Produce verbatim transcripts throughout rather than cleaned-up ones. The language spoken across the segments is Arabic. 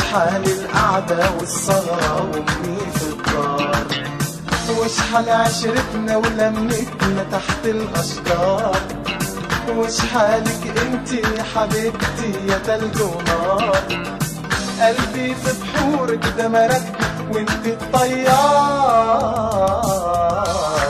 حال القعدة والسهرة وامي في الدار، وش حال عشرتنا ولمتنا تحت الاشجار، وش حالك انتي يا حبيبتي يا تلج ونار، قلبي في بحورك ده مراكبي وانتي الطيار.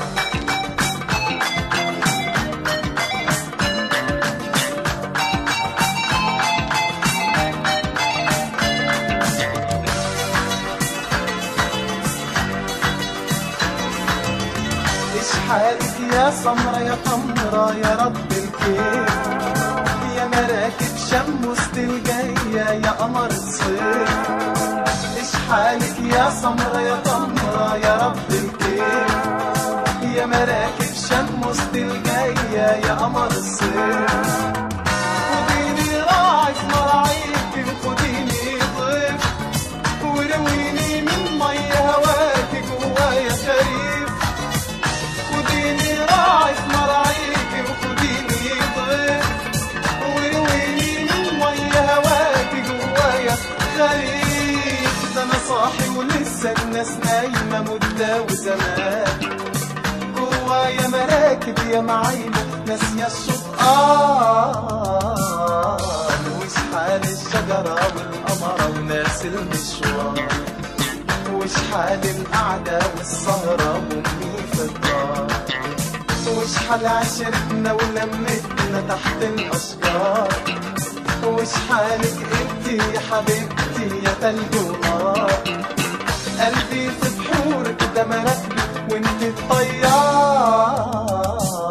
ايش حالك يا سمرة يا قمرة يا رب الكيف، يا مراكب شم وسط الجاية يا قمر الصيف. ايش حالك يا سمرة يا قمرة يا رب الكيف، يا مراكب شم وسط الجاية يا قمر الصيف. خديني راعي في مراعيكي وخديني ضيف، ورويني من مية هواكي جوايا خريف. خديني راعي في مراعيكي وخديني ضيف، ورويني من مية هواكي جوايا خريف. ده انا صاحي ولسه الناس نايمة مدة وزمان، جوايا مراكب يا معاينة ناسية الشطآن. وش حال الشجرة والقمرة وناس المشوار، وش حال القعدة والسهرة وامي في الدار، وش حال عشرتنا ولمتنا تحت الاشجار، وش حالك انتي يا حبيبتي يا تلج ونار، قلبي في بحورك ده مراكبي وانتي الطيار.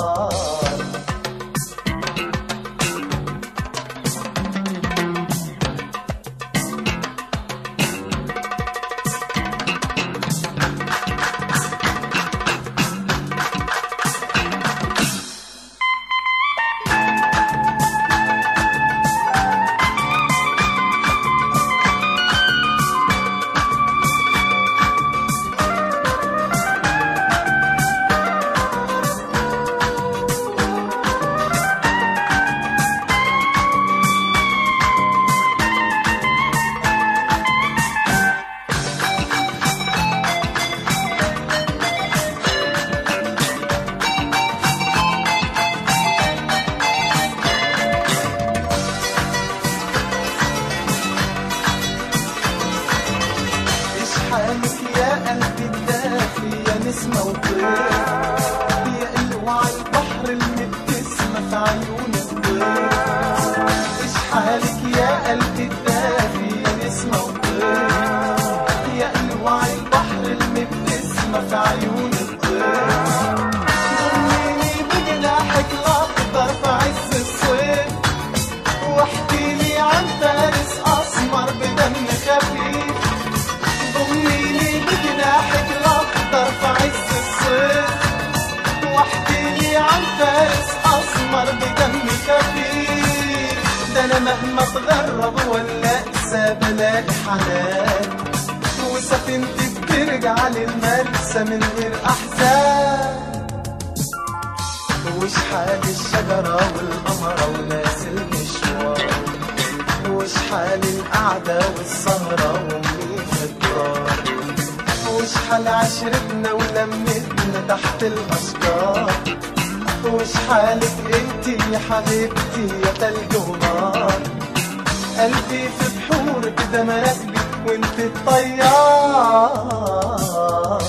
حالك يا قلبي الدافي يا نسمة وطير، يا قلوع البحر المبتسمة في عيون الطير. ايش حالك يا قلبي الدافي يا نسمة وطير، يا قلوع البحر المبتسمة في عيون الطير. ضميني بجناحك الأخضر في عز الصيف، واحكيلي عن فارس أسمر بدم خفيف. ضميني بجناحك الأخضر في عز الصيف، واحكيلي عن فارس أسمر بدم خفيف. ده أنا مهما اتغرب ولا أقسى بلاقي حنان، وسفينتي بترجع للمرسى من غير أحزان. وش حال الشجرة والقمرة وناس المشوار، وش حال القعدة والسهرة وامي في الدار، وش حال عشرتنا ولمتنا تحت الاشجار، وش حالك انتي يا حبيبتي يا تلج ونار، قلبي في بحورك ده مراكبي وانتي الطيار.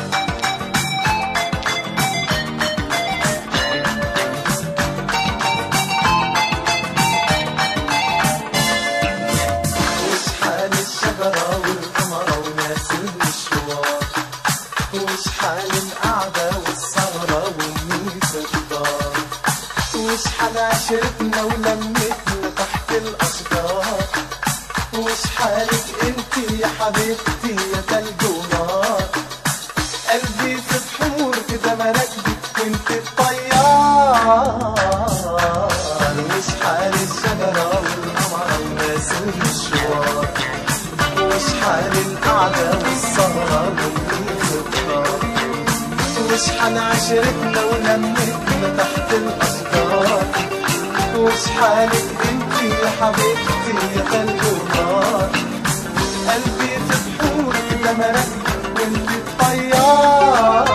وش حال القعدة والسهرة وامي في الدار، وش حال عشرتنا ولمتنا تحت الاشجار، وش حالك انتي يا حبيبتي يا تلج ونار، قلبي في بحورك ده مراكبي وانتي الطيار. وش حال الشجرة والقمرة وناس المشوار، وش حال القعدة والسهرة وامي في الدار، وش حال عشرتنا ولمتنا تحت الاشجار، وش حالك انتي يا حبيبتي يا تلج ونار، قلبي في بحورك ده مرق وانت الطيار،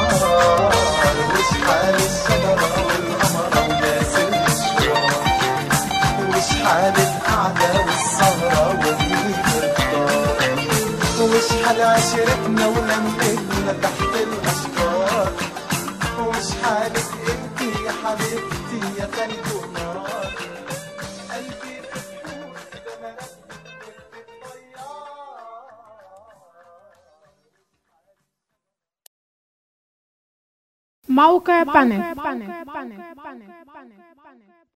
وش حال الشجرة والقمرة وناس المشوار، وش حال القعدة والسهرة ومين تختار، وش حال عشرتنا ولمتنا تحت الأشجار، وش حالك انتي يا حبيبتي يا ثلج ونار، قلبي في بحورك ده مرق وانت الطيار. موقع بانك.